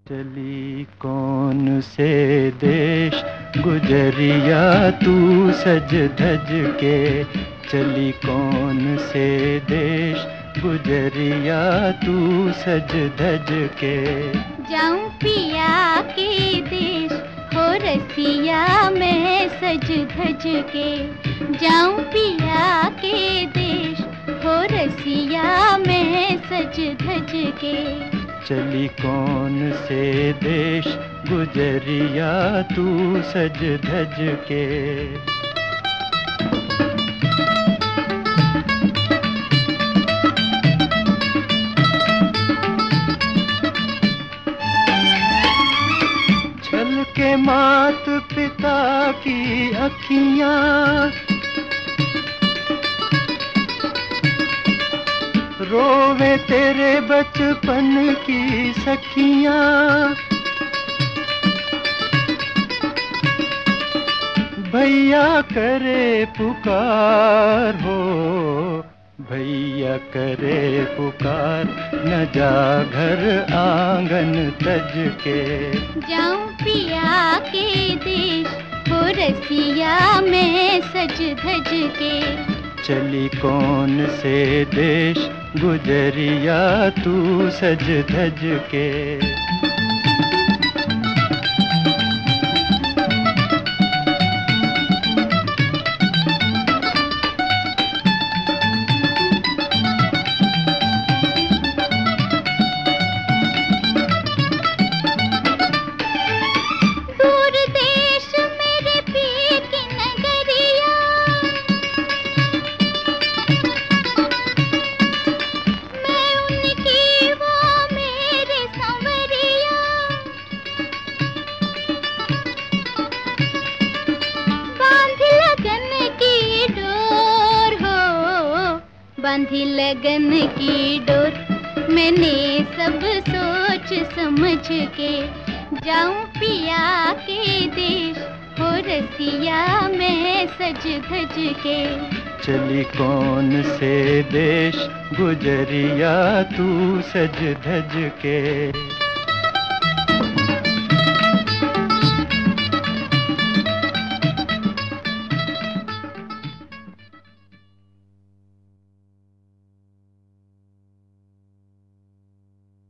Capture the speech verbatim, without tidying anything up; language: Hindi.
चली कौन से देश गुजरिया तू सज धज के, चली कौन से देश गुजरिया तू सज धज के। जाऊं पिया के देश हो रसिया मैं सज धज के, जाऊं पिया के देश हो रसिया मैं सज धज के। चली कौन से देश गुजरिया तू सज धज के। छल के मात पिता की अखियाँ, रोवे तेरे बचपन की सखियाँ। भैया करे पुकार हो, भैया करे पुकार, न जा घर आंगन तज के। जाऊं पिया के देश हो रसिया मैं सज धज के। चली कौन से देश गुजरिया तू सज धज के। बांधी लगन की डोर मैंने सब सोच समझ के। जाऊं पिया के देश हो रसिया मैं सज धज के। चली कौन से देश गुजरिया तू सज धज के।